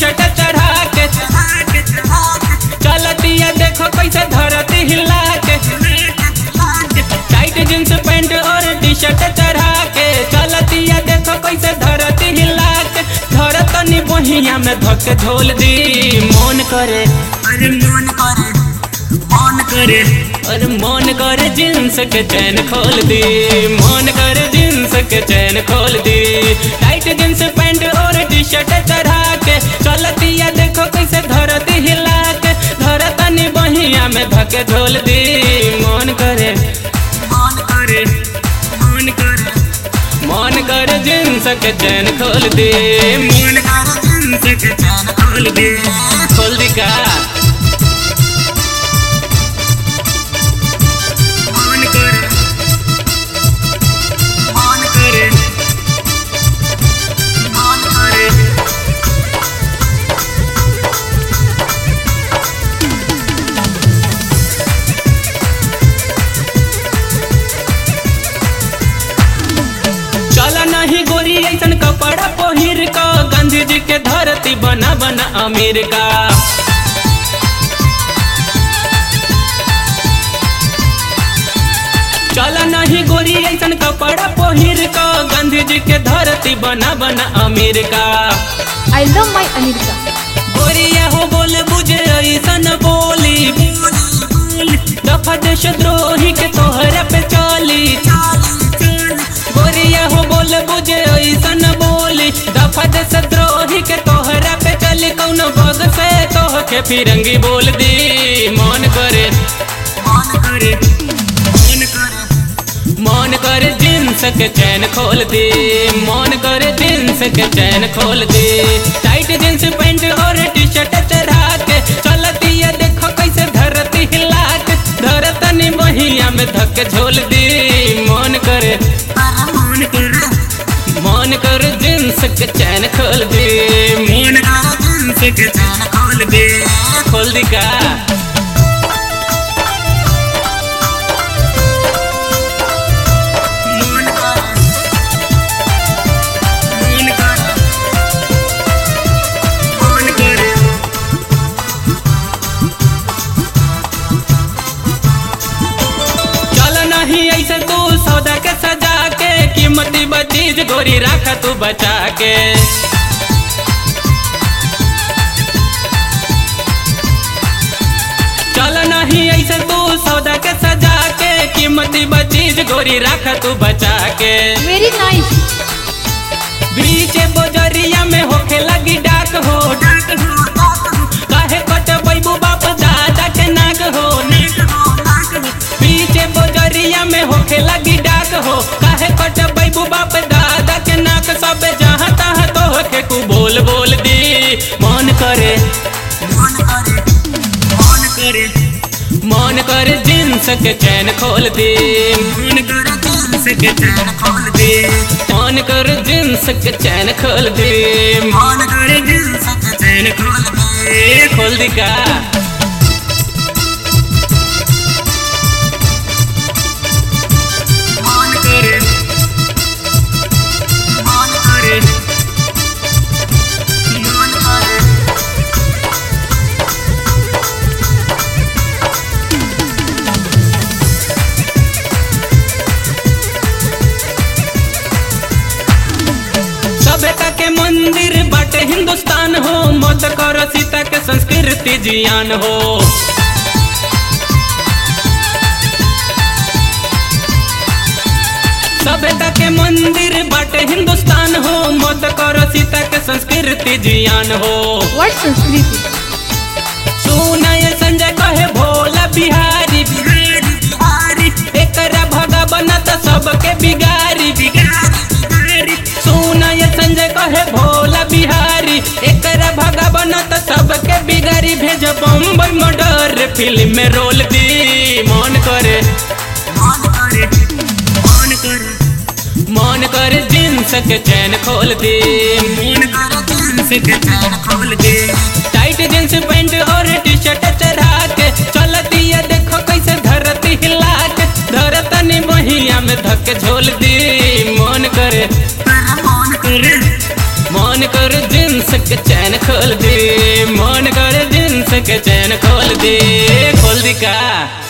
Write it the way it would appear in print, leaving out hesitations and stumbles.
Shirt चढ़ा के चलतिया देखो कैसे धरती हिला के। टाइट जींस पैंट और टी शर्ट चढ़ा के चलतिया देखो कैसे धरती हिला के। धरतनी बहिया में धक झोल दी मन करे अरे मन करे मन करे और मन करे जींस के चैन खोल दी मन करे जींस के चैन खोल दी। टाइट जींस पैंट और टी शर्ट चढ़ा के चलतिया देखो कैसे धरती हिला के। धरतनी बहिया में धके झोल दी मन करे मन करे मन करे मन करे जींस के चैन खोल दी मन करे जींस के चैन खोल दे। खोल दी का मन करे मन करे मन करे चल नहीं गोरी ऐसन कपड़ा पहिर का गांधी जी के धरती बना बना अमीर का। चल नहीं गोरी ऐसन कपड़ा पहिर का गांधी जी के धरती बना बना अमीर का। I love my America. गोरिया हो बोल बुझे ऐसन बोली दफा देश द्रोही के तोहरा पे चली। गोरिया हो बोल बुझे ऐसन बोली दफा देश द्रोही के तोहरा पे चली। कौन बग से तोह के फिरंगी बोल दी मन करे मन करे मन करे मन करे जींस के चैन खोल दी मन करे जींस के चैन खोल दी। टाइट जींस पैंट और टी शर्ट चढ़ा के चलतिया देखो कैसे धरती हिला के। धरतनी बहिया में धक झोल दी मन करे मन करे मन करे जींस के चैन खोल दी मन करे जींस के चैन खोल दे। खोल दी का मन करे मन करे मन करे चल नहीं ऐसे तू सौदा के सजा के कीमती बचीज गोरी रखा तू बचा के। चल नहीं ऐसे तू सौदा के सजा के कीमती बचीज गोरी रखा तू बचा के। Very nice. बीचे बोजरिया में होके लगी डाक हो डाक हो डाक हो काहे कटबैबू बाप दादा के नाक हो। डाक हो बीचे बोजरिया में होके लगी डाक हो काहे कटबैबू बाप दादा के नाक। सब जहाँ तहाँ तो होके कु बोल बोल दी मन करे मन करे मन करे मन करे जींस के चैन खोल दी मन करे जींस के चैन खोल दे। मन करे जींस के चैन खोल दी मन करे जींस के चैन खोल दे। खोल दी का मन करे मन करे मन करे सभ्यता के मंदिर बाटे हिंदुस्तान हो मत करो सीता के संस्कृति जियान हो। सभ्यता के मंदिर बाटे हिंदुस्तान हो मत करो सीता के संस्कृति जियान हो। What संस्कृति? सुनय संजय कहे भोला बिहारी बिहारी बिहारी एकरा भगा बनत सबके बिगारी। बिहारी सुनय संजय कहे भोला बिहारी एकरा भगा बनत सबके बिगारी। भेज बम्बई मर्डर फिल्म में रोल दी मन करे मन करे मन करे मन करे जींस के चैन खोल दी मन करे जींस के चैन खोल दे। टाइट जींस पैंट और टी शर्ट चढ़ा के चलतिया देखो कैसे धरती हिला के। धरतनी बहिया में धक झोल दी मन करे मन करे मन करे जींस के चैन खोल दे, मन करे जींस के चैन खोल दे, खोल दी का।